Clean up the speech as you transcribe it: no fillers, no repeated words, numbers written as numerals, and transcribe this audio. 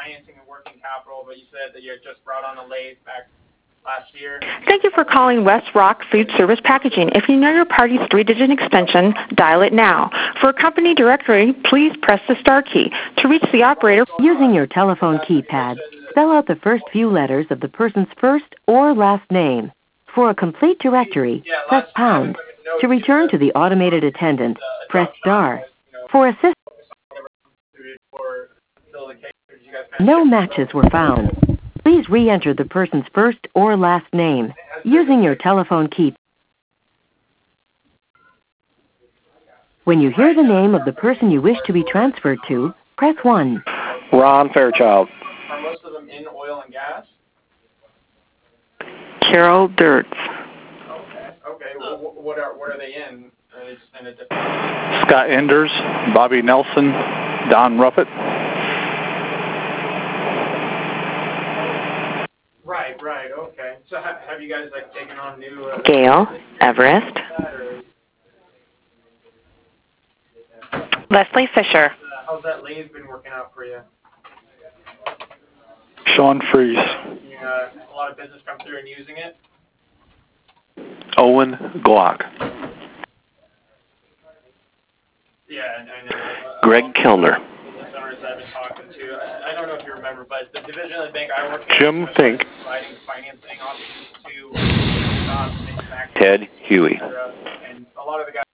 financing and working capital, but you said that you had just brought on a lathe back last year. Thank you for calling West Rock Food Service Packaging. If you know your party's 3-digit extension, dial it now. For a company directory, please press the star key. To reach the operator, using your telephone keypad, spell out the first few letters of the person's first or last name. For a complete directory, press pound. To return to the automated attendant, press star. For assistance, no matches were found. Please re-enter the person's first or last name using your telephone key. When you hear the name of the person you wish to be transferred to, press 1. Ron Fairchild. Are most of them in oil and gas? Carol Dirtz. Okay. What are they in? Are they just in a different... Scott Enders, Bobby Nelson, Don Ruffett. Right, okay. So have you guys like taken on new... Gail Everest. Leslie Fisher. How's that lathe been working out for you? Sean Freeze. A lot of business come through and using it? Owen Glock. Yeah, I know. Greg Kellner. Business owners I've been talking to. I don't know if you remember, but the division of the bank I work in... Jim Fink. ...providing financing options to Ted Huey. and a lot of the guys